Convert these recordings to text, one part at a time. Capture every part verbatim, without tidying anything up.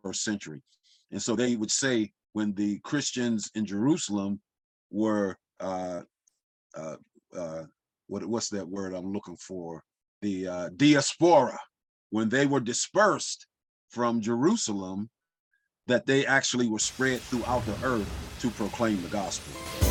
first century. And so they would say when the Christians in Jerusalem were, uh, uh, uh, what, what's that word I'm looking for? The uh, diaspora, when they were dispersed from Jerusalem, that they actually were spread throughout the earth to proclaim the gospel.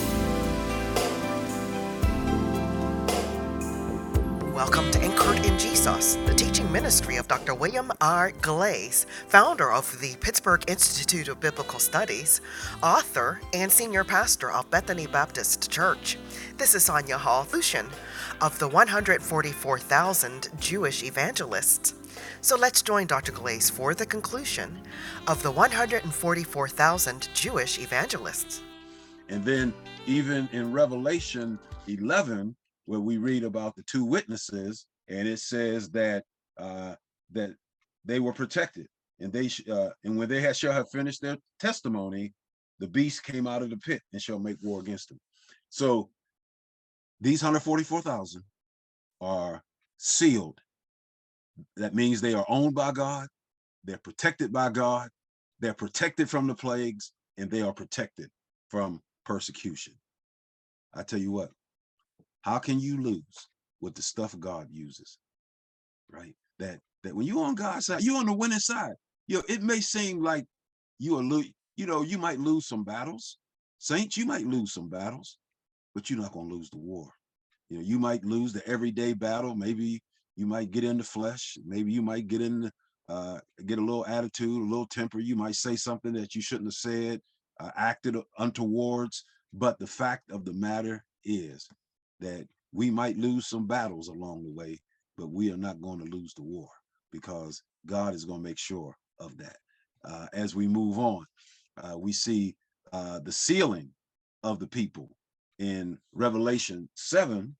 Welcome to Anchored in Jesus, the teaching ministry of Doctor William R. Glaze, founder of the Pittsburgh Institute of Biblical Studies, author, and senior pastor of Bethany Baptist Church. This is Sonia Hall Lushan of the one hundred forty-four thousand Jewish Evangelists. So let's join Doctor Glaze for the conclusion of the one hundred forty-four thousand Jewish Evangelists. And then even in Revelation eleven, where we read about the two witnesses, and it says that uh, that they were protected, and they uh, and when they had, shall have finished their testimony, the beast came out of the pit and shall make war against them. So these one hundred forty-four thousand are sealed. That means they are owned by God, they're protected by God, they're protected from the plagues, and they are protected from persecution. I tell you what, how can you lose with the stuff God uses, right? That that when you're on God's side, you're on the winning side. You know, it may seem like you are, you know, you might lose some battles. Saints, you might lose some battles, but you're not going to lose the war. You know, you might lose the everyday battle. Maybe you might get in the flesh. Maybe you might get in, the, uh, get a little attitude, a little temper. You might say something that you shouldn't have said, uh, acted untowards. But the fact of the matter is that we might lose some battles along the way, but we are not going to lose the war, because God is going to make sure of that. Uh, as we move on, uh, we see uh, the sealing of the people in Revelation seven,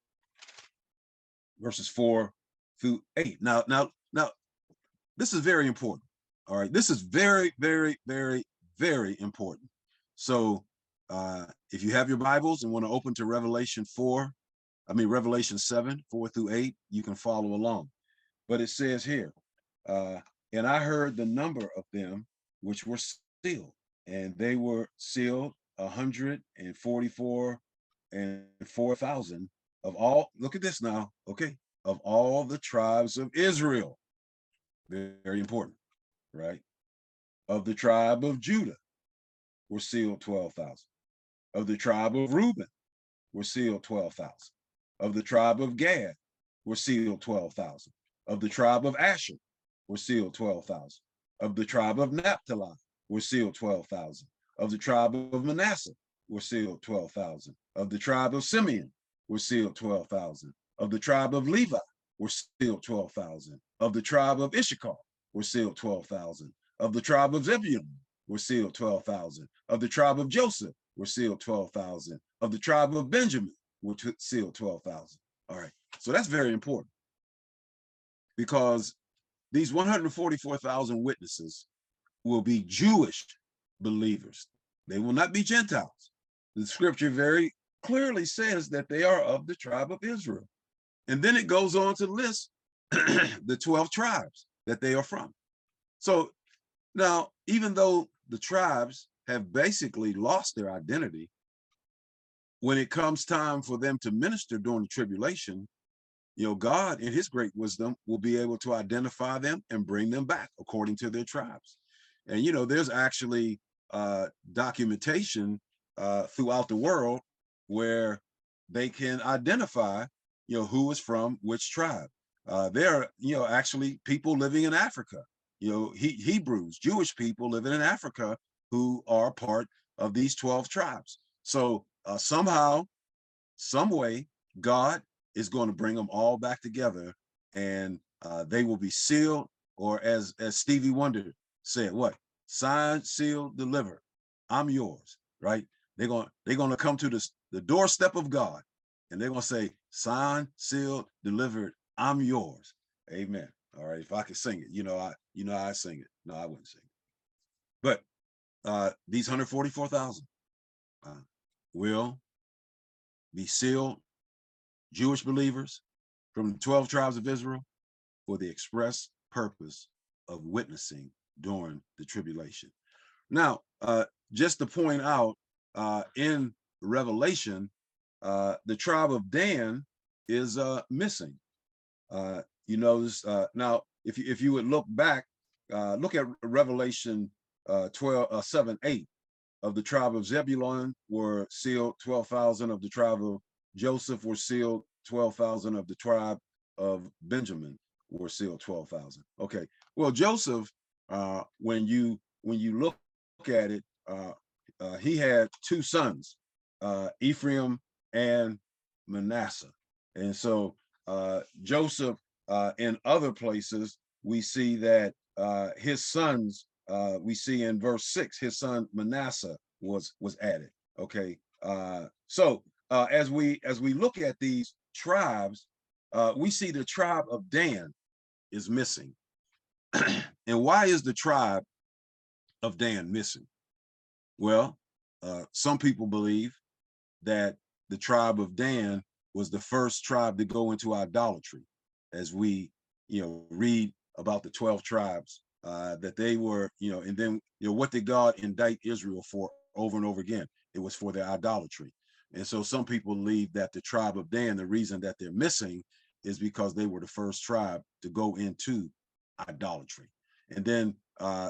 verses four through eight. Now, now, now, this is very important. All right, this is very, very, very, very important. So, uh, if you have your Bibles and want to open to Revelation four, I mean Revelation seven, four through eight, you can follow along. But it says here, uh, and I heard the number of them which were sealed, and they were sealed one hundred forty-four and four thousand of all, look at this now, okay, of all the tribes of Israel. Very important, right? Of the tribe of Judah were sealed twelve thousand. Of the tribe of Reuben were sealed twelve thousand. Of the tribe of Gad were sealed twelve thousand. Of the tribe of Asher were sealed twelve thousand. Of the tribe of Naphtali were sealed twelve thousand. Of the tribe of Manasseh were sealed twelve thousand. Of the tribe of Simeon were sealed twelve thousand. Of the tribe of Levi were sealed twelve thousand. Of the tribe of Issachar were sealed twelve thousand. Of the tribe of Zebulun were sealed twelve thousand. Of the tribe of Joseph were sealed twelve thousand. Of the tribe of Benjamin were sealed twelve thousand. All right, so that's very important, because these one hundred forty-four thousand witnesses will be Jewish believers. They will not be Gentiles. The scripture very clearly says that they are of the tribe of Israel. And then it goes on to list the twelve tribes that they are from. So now, even though the tribes have basically lost their identity, when it comes time for them to minister during the tribulation, you know, God in his great wisdom will be able to identify them and bring them back according to their tribes. And, you know, there's actually uh, documentation uh, throughout the world where they can identify, you know, who is from which tribe. Uh, there are, you know, actually people living in Africa, you know, he, Hebrews, Jewish people living in Africa who are part of these twelve tribes. So uh, somehow, some way, God is going to bring them all back together, and uh, they will be sealed, or as as Stevie Wonder said, what? Signed, sealed, delivered. I'm yours, right? They're going they're going to come to this, the doorstep of God, and they're going to say, signed, sealed, delivered. I'm yours. Amen. All right. If I could sing it, you know, I you know I sing it. No, I wouldn't sing it. But uh, these one hundred forty-four thousand uh, will be sealed Jewish believers from the twelve tribes of Israel for the express purpose of witnessing during the tribulation. Now, uh, just to point out, uh, in Revelation, uh, the tribe of Dan is uh, missing. Uh, you notice uh, now, if you if you would look back, uh, look at Revelation uh, twelve, uh, seven, eight. Of the tribe of Zebulun were sealed twelve thousand. Of the tribe of Joseph were sealed twelve thousand. Of the tribe of Benjamin were sealed twelve thousand. Okay. Well, Joseph, uh, when you when you look at it, uh, uh, he had two sons, uh, Ephraim and Manasseh. And so uh, Joseph, uh, in other places, we see that uh, his sons, uh, we see in verse six, his son Manasseh was was added. Okay, uh, so uh, as we as we look at these tribes, uh, we see the tribe of Dan is missing. And why is the tribe of Dan missing? Well, uh, some people believe that the tribe of Dan was the first tribe to go into idolatry, as we, you know, read about the twelve tribes, uh, that they were, you know, and then, you know, what did God indict Israel for over and over again? It was for their idolatry. And so some people believe that the tribe of Dan, the reason that they're missing is because they were the first tribe to go into idolatry. And then uh,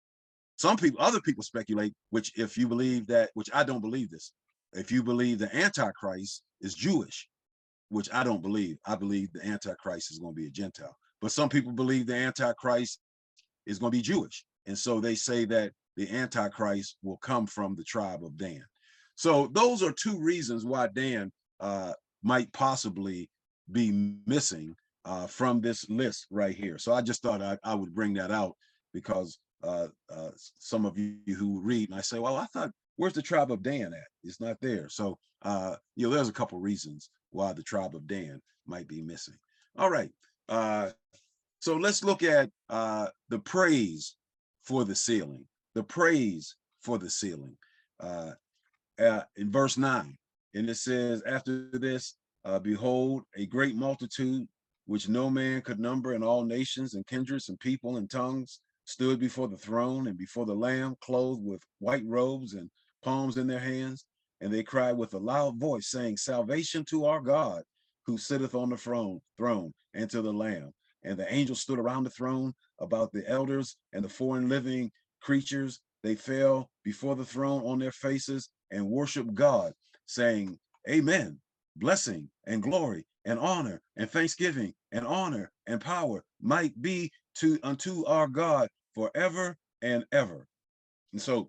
some people, other people speculate, which if you believe that, which I don't believe this, if you believe the Antichrist is Jewish, which I don't believe, I believe the Antichrist is going to be a Gentile. But some people believe the Antichrist is going to be Jewish. And so they say that the Antichrist will come from the tribe of Dan. So those are two reasons why Dan uh, might possibly be missing uh, from this list right here. So I just thought I, I would bring that out because uh, uh, some of you who read and I say, well, I thought, where's the tribe of Dan at? It's not there. So, uh, you know, there's a couple reasons why the tribe of Dan might be missing. All right. Uh, so let's look at uh, the praise for the sealing, the praise for the sealing uh, uh, in verse nine. And it says, after this, uh, behold, a great multitude, which no man could number, in all nations and kindreds and people and tongues, stood before the throne and before the Lamb, clothed with white robes and palms in their hands. And they cried with a loud voice, saying, salvation to our God, who sitteth on the throne, throne, and to the Lamb. And the angels stood around the throne, about the elders and the four living creatures. They fell before the throne on their faces and worshiped God, saying, amen. Blessing and glory and honor and thanksgiving and honor and power might be to unto our God forever and ever. And so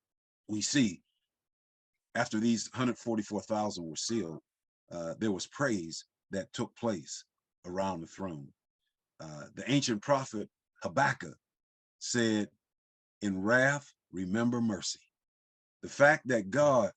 we see after these one hundred forty-four thousand were sealed, uh, there was praise that took place around the throne. Uh, the ancient prophet Habakkuk said, in wrath, remember mercy. The fact that God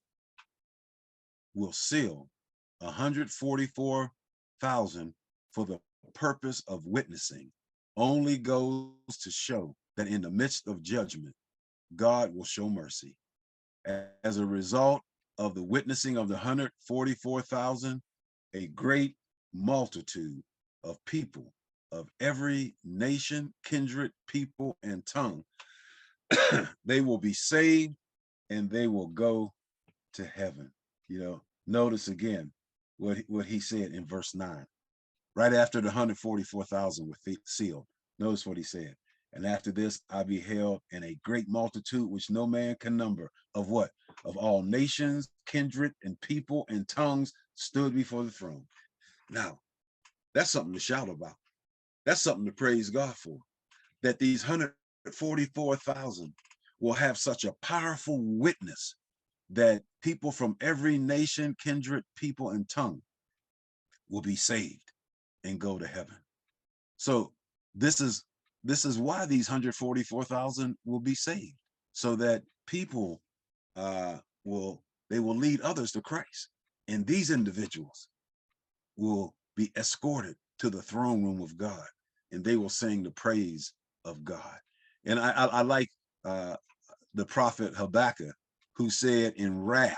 will seal one hundred forty-four thousand for the purpose of witnessing only goes to show that in the midst of judgment, God will show mercy. As a result of the witnessing of the one hundred forty-four thousand, a great multitude of people of every nation, kindred, people, and tongue, they will be saved and they will go to heaven. You know, notice again what, what he said in verse nine, right after the one hundred forty-four thousand were sealed. Notice what he said. And after this, I beheld in a great multitude which no man can number, of what? Of all nations, kindred, and people, and tongues stood before the throne. Now, that's something to shout about. That's something to praise God for, that these one hundred forty-four thousand will have such a powerful witness that people from every nation, kindred, people, and tongue will be saved and go to heaven. So this is this is why these one hundred forty-four thousand will be saved, so that people uh, will they will lead others to Christ, and these individuals will be escorted to the throne room of God, and they will sing the praise of God. And I, I, I like uh, the prophet Habakkuk, who said, in wrath,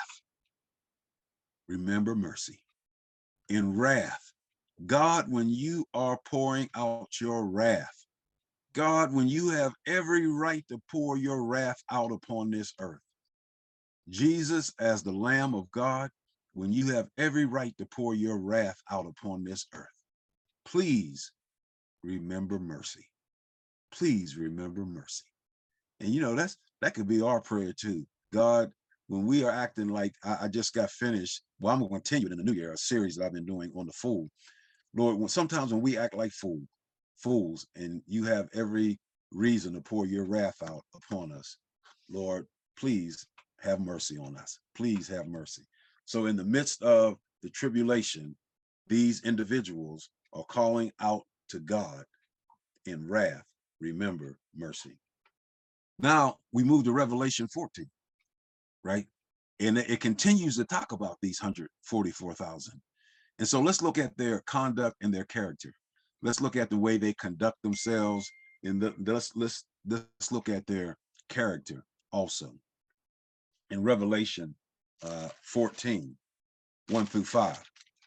remember mercy. In wrath, God, when you are pouring out your wrath, God, when you have every right to pour your wrath out upon this earth. Jesus, as the Lamb of God, when you have every right to pour your wrath out upon this earth, please remember mercy. Please remember mercy. And you know, that's that could be our prayer too. God, when we are acting like I, I just got finished, well, I'm going to continue it in the new year, a series that I've been doing on the fool. Lord, when, sometimes when we act like fool, fools, and you have every reason to pour your wrath out upon us, Lord, please have mercy on us. Please have mercy. So in the midst of the tribulation, these individuals are calling out to God in wrath. Remember mercy. Now we move to Revelation fourteen, right? And it continues to talk about these one hundred forty-four thousand. And so let's look at their conduct and their character. Let's look at the way they conduct themselves, and the, let's, let's, let's look at their character also. In Revelation uh, fourteen, one through five.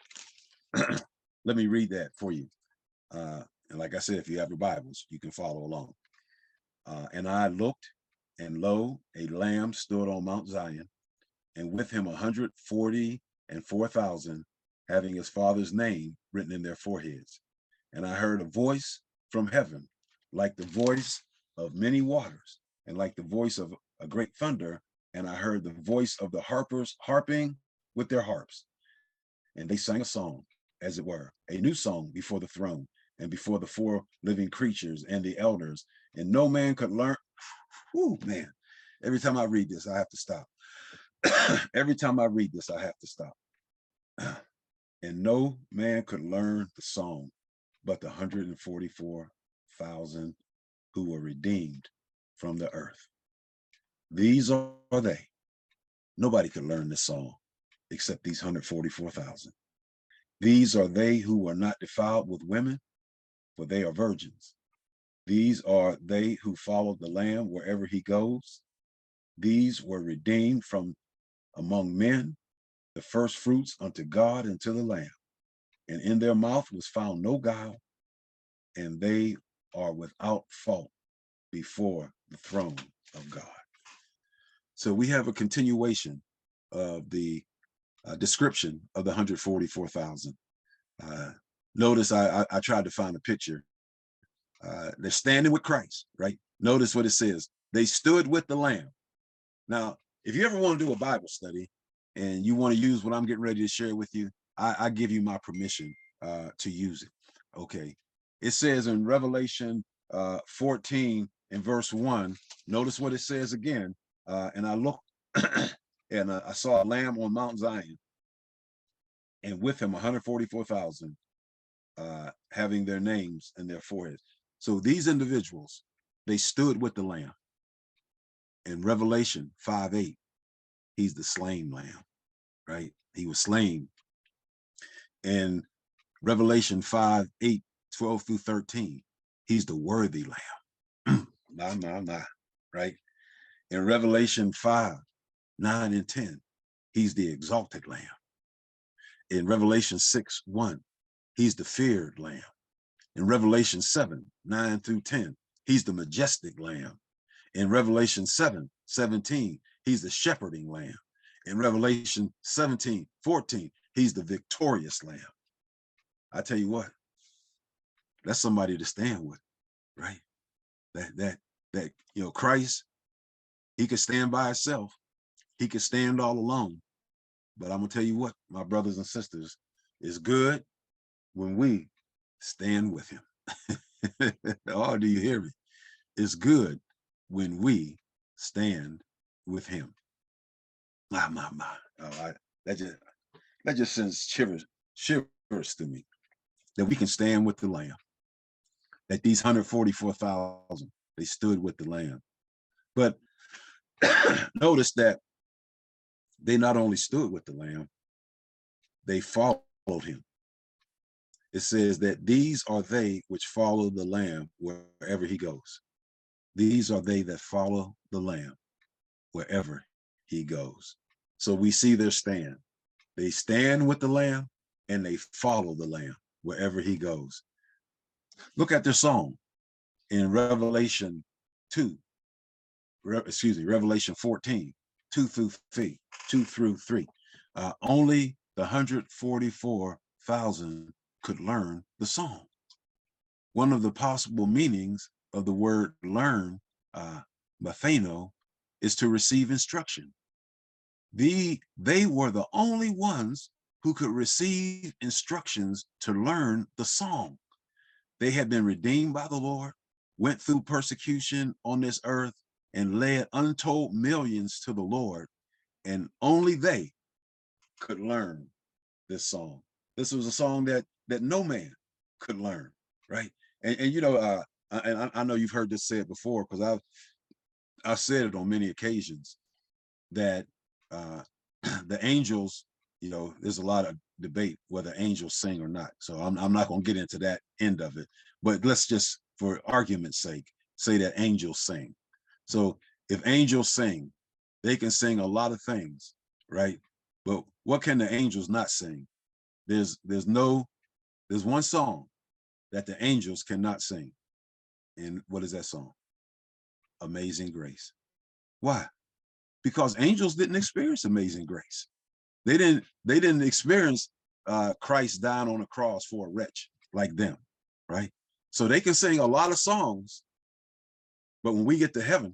Let me read that for you. Uh, and like I said, if you have your Bibles, you can follow along. Uh, and I looked, and lo, a lamb stood on Mount Zion, and with him one hundred forty and four thousand, having his father's name written in their foreheads. And I heard a voice from heaven, like the voice of many waters, and like the voice of a great thunder. And I heard the voice of the harpers harping with their harps. And they sang a song, as it were, a new song before the throne and before the four living creatures and the elders. And no man could learn. Ooh, man, every time I read this, I have to stop. Every time I read this, I have to stop. And no man could learn the song but the one hundred forty-four thousand who were redeemed from the earth. These are they. Nobody could learn this song except these one hundred forty-four thousand. These are they who were not defiled with women, for they are virgins. These are they who followed the Lamb wherever he goes. These were redeemed from among men, the first fruits unto God and to the Lamb. And in their mouth was found no guile, and they are without fault before the throne of God. So we have a continuation of the uh, description of the one hundred forty-four thousand. Uh, notice I, I, I tried to find a picture. Uh, they're standing with Christ, right? Notice what it says. They stood with the Lamb. Now, if you ever want to do a Bible study and you want to use what I'm getting ready to share with you, I, I give you my permission uh, to use it. Okay. It says in Revelation uh, fourteen and verse one, notice what it says again. Uh, and I looked and uh, I saw a lamb on Mount Zion, and with him one hundred forty-four thousand uh, having their names in their foreheads. So these individuals, they stood with the Lamb. In Revelation five eight, he's the slain Lamb, right? He was slain. In Revelation five eight, twelve through thirteen, he's the worthy Lamb. Nah, nah, nah, right? In Revelation five, nine and ten, he's the exalted Lamb. In Revelation six, one, he's the feared Lamb. In Revelation seven, nine through ten, he's the majestic Lamb. In Revelation seven, seventeen, he's the shepherding Lamb. In Revelation seventeen, fourteen, he's the victorious Lamb. I tell you what, that's somebody to stand with, right? That, that, that, you know, Christ, he could stand by himself. He could stand all alone. But I'm gonna tell you what, my brothers and sisters, it's good when we stand with him. Oh, do you hear me? It's good when we stand with him. My, my, my. Oh, I, that just that just sends shivers, shivers to me that we can stand with the Lamb. That these one hundred forty-four thousand, they stood with the Lamb. But notice that they not only stood with the Lamb, they followed him. It says that these are they which follow the Lamb wherever he goes. These are they that follow the Lamb wherever he goes. So we see their stand. They stand with the Lamb and they follow the Lamb wherever he goes. Look at their song. in Revelation two, Re, excuse me, Revelation fourteen, two through three, two through three. Uh, only the one hundred forty-four thousand could learn the song. One of the possible meanings of the word learn, uh, matheno, is to receive instruction. The, they were the only ones who could receive instructions to learn the song. They had been redeemed by the Lord, went through persecution on this earth, and led untold millions to the Lord, and only they could learn this song. This was a song that that no man could learn, right? And, and you know, uh, and I, I know you've heard this said before, because I've I've said it on many occasions that uh, the angels, you know, there's a lot of debate whether angels sing or not. So I'm I'm not going to get into that end of it, but let's just, for argument's sake, say that angels sing. So if angels sing, they can sing a lot of things, right? But what can the angels not sing? There's there's no there's one song that the angels cannot sing. And what is that song? Amazing Grace. Why? Because angels didn't experience amazing grace. They didn't they didn't experience uh, Christ dying on a cross for a wretch like them, right? So they can sing a lot of songs, but when we get to heaven,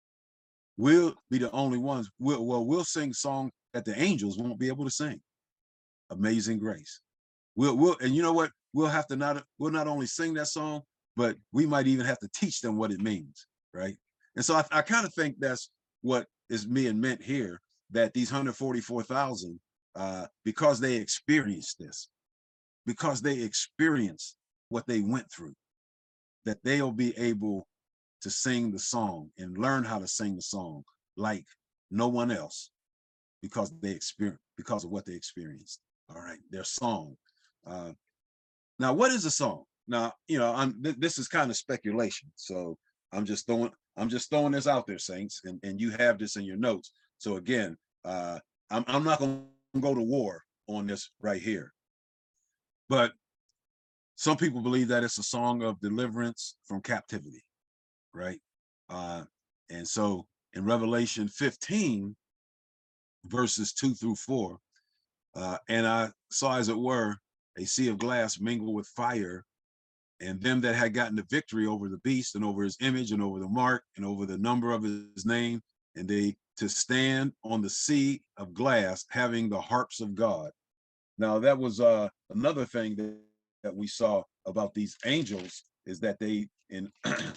we'll be the only ones. We'll, well, we'll sing songs that the angels won't be able to sing. Amazing Grace. We'll, we'll, and you know what? We'll have to not, we'll not only sing that song, but we might even have to teach them what it means, right? And so I, I kind of think that's what is being meant here, that these one hundred forty-four thousand, uh, because they experienced this, because they experienced what they went through, that they'll be able to sing the song and learn how to sing the song like no one else, because they experienced, because of what they experienced. All right, their song. Uh, now, what is a song? Now, you know, I'm th this is kind of speculation, so I'm just throwing I'm just throwing this out there, saints, and, and you have this in your notes. So again, uh, I'm I'm not going to go to war on this right here, but some people believe that it's a song of deliverance from captivity, right? Uh, and so in Revelation fifteen, verses two through four, uh, and I saw, as it were, a sea of glass mingled with fire, and them that had gotten the victory over the beast and over his image and over the mark and over the number of his name, and they to stand on the sea of glass, having the harps of God. Now that was uh, another thing that, that we saw about these angels, is that they, in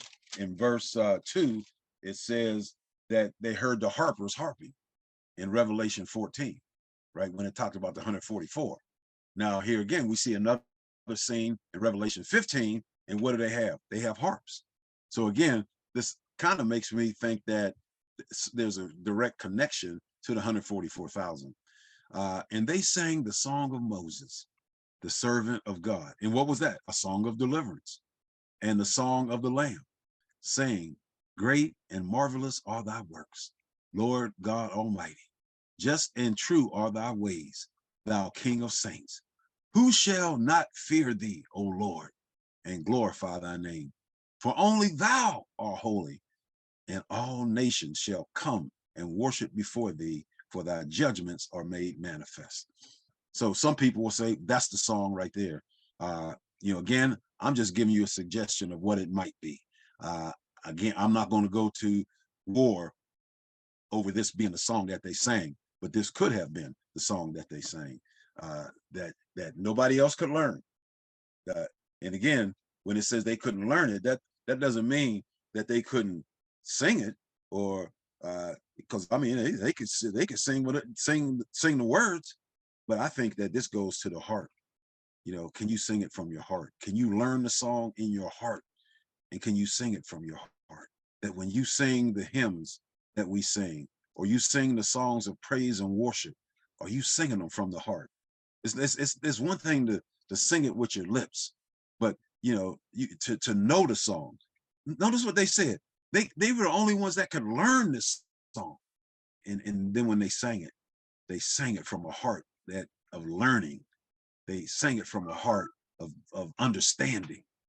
in verse uh, two, it says that they heard the harpers harping in Revelation fourteen, right? When it talked about the one hundred forty-four. Now here again, we see another scene in Revelation fifteen, and what do they have? They have harps. So again, this kind of makes me think that there's a direct connection to the one hundred forty-four thousand. Uh, and they sang the song of Moses, the servant of God. And what was that? A song of deliverance. And the song of the Lamb, saying, great and marvelous are thy works, Lord God Almighty. Just and true are thy ways, thou King of saints. Who shall not fear thee, O Lord, and glorify thy name? For only thou art holy, and all nations shall come and worship before thee, for thy judgments are made manifest. So some people will say that's the song right there. Uh, you know, again, I'm just giving you a suggestion of what it might be. Uh, again, I'm not going to go to war over this being the song that they sang, but this could have been the song that they sang, uh, that that nobody else could learn. Uh, and again, when it says they couldn't learn it, that that doesn't mean that they couldn't sing it, or uh, because I mean they, they could they could sing with it, sing sing the words, but I think that this goes to the heart. You know, can you sing it from your heart? Can you learn the song in your heart, and can you sing it from your heart? That when you sing the hymns that we sing, or you sing the songs of praise and worship, are you singing them from the heart? It's it's it's, it's one thing to to sing it with your lips, but you know, you to to know the song. Notice what they said. They they were the only ones that could learn this song, and and then when they sang it, they sang it from a heart that of learning. They sang it from a heart of of understanding,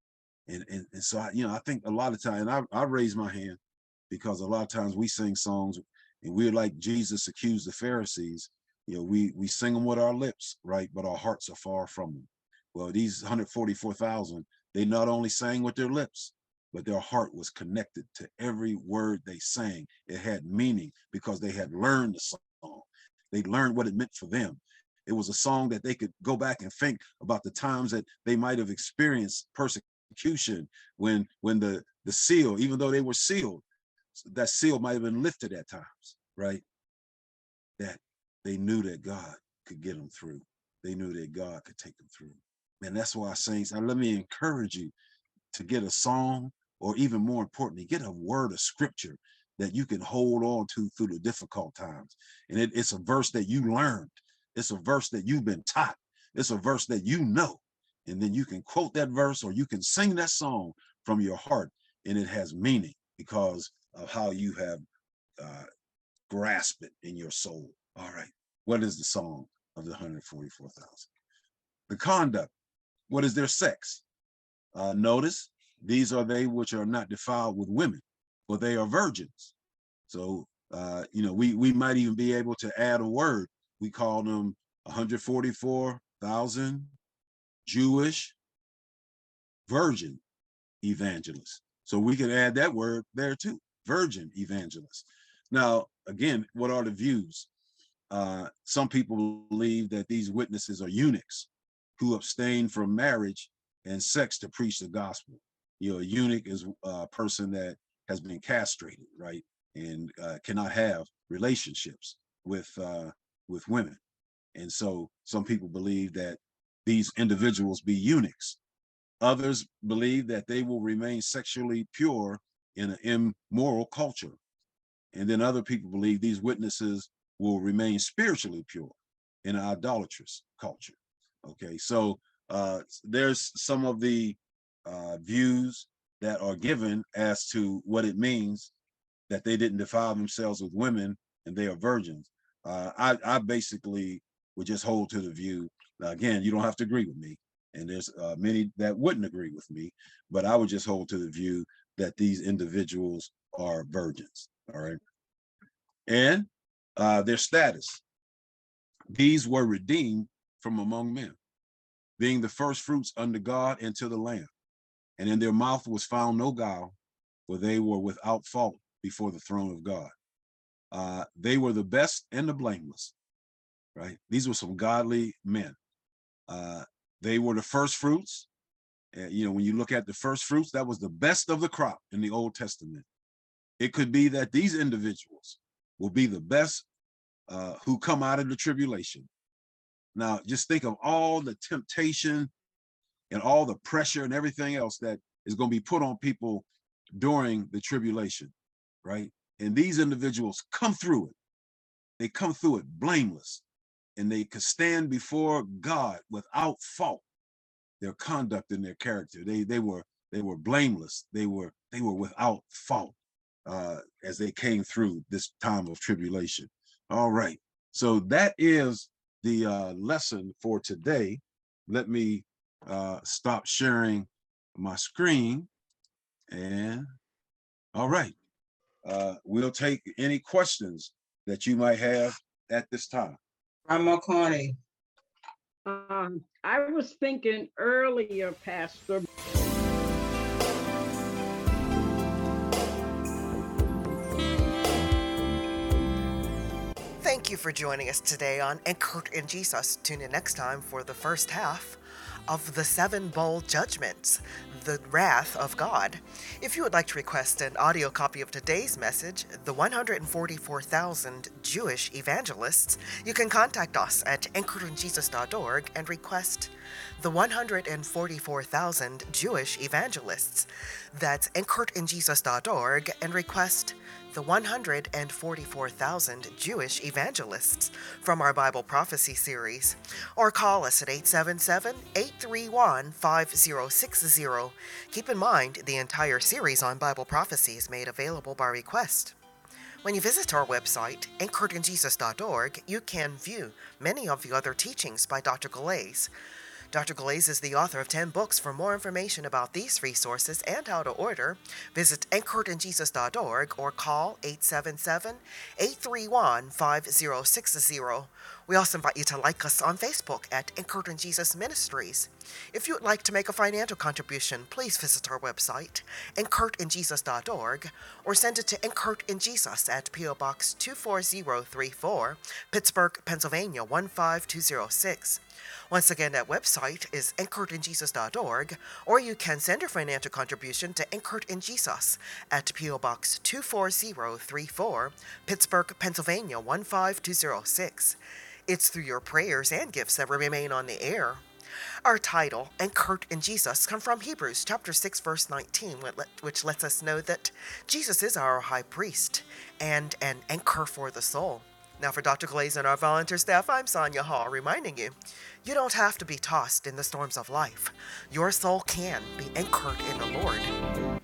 And, and, and so, I, you know, I think a lot of times, and I, I raise my hand because a lot of times we sing songs and we're like Jesus accused the Pharisees. You know, we, we sing them with our lips, right? But our hearts are far from them. Well, these one hundred forty-four thousand, they not only sang with their lips, but their heart was connected to every word they sang. It had meaning because they had learned the song. They learned what it meant for them. It was a song that they could go back and think about the times that they might have experienced persecution when when the the seal, even though they were sealed, that seal might have been lifted at times, right? That they knew that God could get them through. They knew that God could take them through. And that's why I say, now let me encourage you to get a song, or even more importantly, get a word of scripture that you can hold on to through the difficult times. And it, it's a verse that you learned. It's a verse that you've been taught. It's a verse that you know. And then you can quote that verse or you can sing that song from your heart, and it has meaning because of how you have uh, grasped it in your soul. All right. What is the song of the one hundred forty-four thousand? The conduct. What is their sex? Uh, notice, these are they which are not defiled with women, for they are virgins. So, uh, you know, we, we might even be able to add a word. We call them one hundred forty-four thousand Jewish virgin evangelists. So we could add that word there too, virgin evangelists. Now, again, what are the views? Uh, some people believe that these witnesses are eunuchs who abstain from marriage and sex to preach the gospel. You know, a eunuch is a person that has been castrated, right, and uh, cannot have relationships with uh, with women. And so some people believe that these individuals be eunuchs. Others believe that they will remain sexually pure in an immoral culture. And then other people believe these witnesses will remain spiritually pure in an idolatrous culture. Okay, so uh, there's some of the uh, views that are given as to what it means that they didn't defile themselves with women and they are virgins. Uh, I, I basically would just hold to the view. Now, again, you don't have to agree with me, and there's uh, many that wouldn't agree with me, but I would just hold to the view that these individuals are virgins. All right, and uh, their status. These were redeemed from among men, being the first fruits unto God and to the Lamb. And in their mouth was found no guile, for they were without fault before the throne of God. Uh, they were the best and the blameless, right? These were some godly men. Uh, they were the first fruits. Uh, you know, when you look at the first fruits, that was the best of the crop in the Old Testament. It could be that these individuals will be the best uh, who come out of the tribulation. Now, just think of all the temptation and all the pressure and everything else that is going to be put on people during the tribulation, right? And these individuals come through it. They come through it blameless, and they could stand before God without fault. Their conduct and their character, they they were they were blameless. They were they were without fault uh, as they came through this time of tribulation. All right, so that is the uh, lesson for today. Let me uh, stop sharing my screen, and all right, uh, we'll take any questions that you might have at this time. Grandma Connie. Um, I was thinking earlier, Pastor. Thank you for joining us today on Anchored in Jesus. Tune in next time for the first half of the seven bowl judgments, the wrath of God. If you would like to request an audio copy of today's message, the one hundred forty-four thousand Jewish evangelists, you can contact us at anchored in jesus dot org and request the one hundred forty-four thousand Jewish evangelists. That's anchored in jesus dot org and request the one hundred forty-four thousand Jewish evangelists from our Bible prophecy series, or call us at eight seven seven, eight three one, five zero six zero. Keep in mind, the entire series on Bible prophecy is made available by request. When you visit our website, anchored in jesus dot org, you can view many of the other teachings by Doctor Galais. Doctor Glaze is the author of ten books. For more information about these resources and how to order, visit anchored in jesus dot org or call eight seven seven, eight three one, five zero six zero. We also invite you to like us on Facebook at Anchored in Jesus Ministries. If you would like to make a financial contribution, please visit our website, anchored in jesus dot org, or send it to Anchored in Jesus at P O. Box two four zero three four, Pittsburgh, Pennsylvania one five two zero six. Once again, that website is anchored in jesus dot org, or you can send your financial contribution to Anchored in Jesus at P O. Box two four zero three four, Pittsburgh, Pennsylvania one five two zero six. It's through your prayers and gifts that we remain on the air. Our title, Anchored in Jesus, comes from Hebrews chapter six, verse nineteen, which lets us know that Jesus is our high priest and an anchor for the soul. Now for Doctor Glaze and our volunteer staff, I'm Sonia Hall, reminding you, you don't have to be tossed in the storms of life. Your soul can be anchored in the Lord.